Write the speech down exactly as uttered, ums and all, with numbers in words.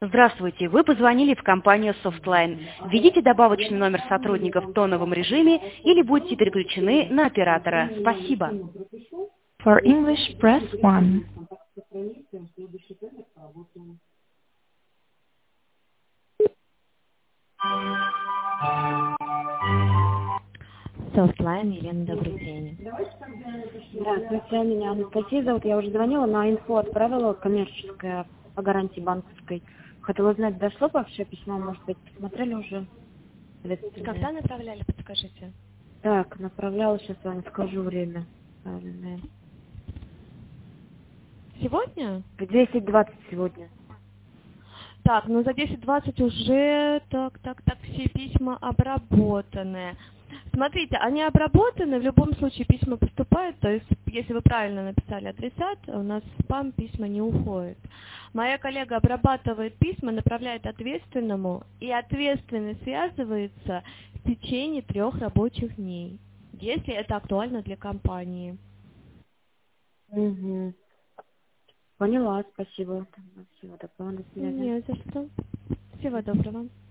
Здравствуйте, вы позвонили в компанию Softline. Введите добавочный номер сотрудника в тоновом режиме или будьте переключены на оператора. Спасибо. For English, press one. Softline, Елена, добрый день. Здравствуйте, меня Анастасия зовут. Я уже звонила, на инфо отправила коммерческое по гарантии банковской. Хотела узнать, дошло вообще письмо, может быть, посмотрели уже? Когда направляли, подскажите? Так, направляла, сейчас вам скажу время. Правильное. Сегодня? В десять двадцать сегодня. Так, ну за десять двадцать уже, так, так, так, все письма обработаны. Смотрите, они обработаны, в любом случае письма поступают, то есть если вы правильно написали адресат, у нас в спам письма не уходят. Моя коллега обрабатывает письма, направляет ответственному, и ответственный связывается в течение трех рабочих дней, если это актуально для компании. Угу. Поняла, спасибо. Всего доброго, до свидания. Не за что. Всего доброго.